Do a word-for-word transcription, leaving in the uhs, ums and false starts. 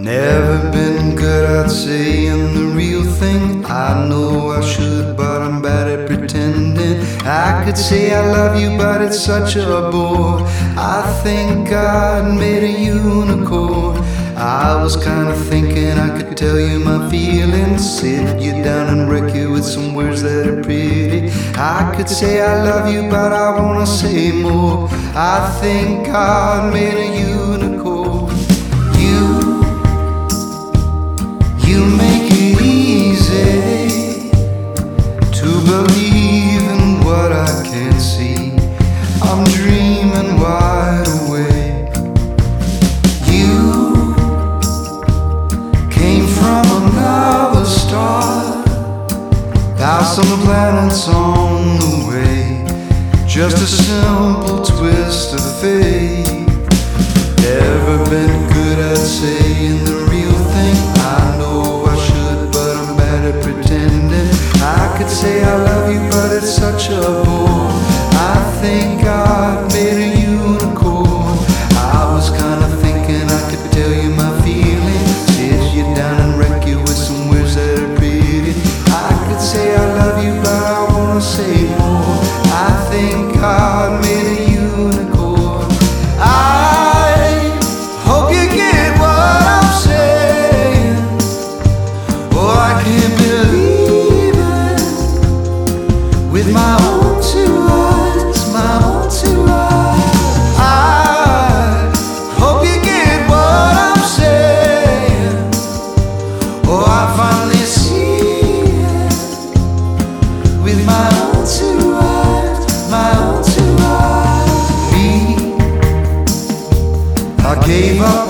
Never been good at saying the real thing. I know I should, but I'm bad at pretending. I could say I love you, but it's such a bore. I think God made a unicorn. I was kinda thinking I could tell you my feelings, sit you down and wreck you with some words that are pretty. I could say I love you, but I wanna say more. I think God made a unicorn. You, you make it easy to believe in what I can't see. I'm dreaming wide awake. You came from another star, thousand planets on the way, just a simple twist of fate. Never been good at saying the real thing. I know I should, but I'm bad at pretending. I could say I love you, but it's such a bore. I think God made a unicorn. I was kinda thinking I could tell you my feelings, sit you down and wreck you with some words that are pretty. I could say I love you, but I wanna say more. I think God made a unicorn. I hope you get what I'm saying. Oh, I can't believe it with my own two eyes, my own two eyes. I hope you get what I'm saying. Oh, I finally see it with my own two eyes, my own two eyes. Me, I gave up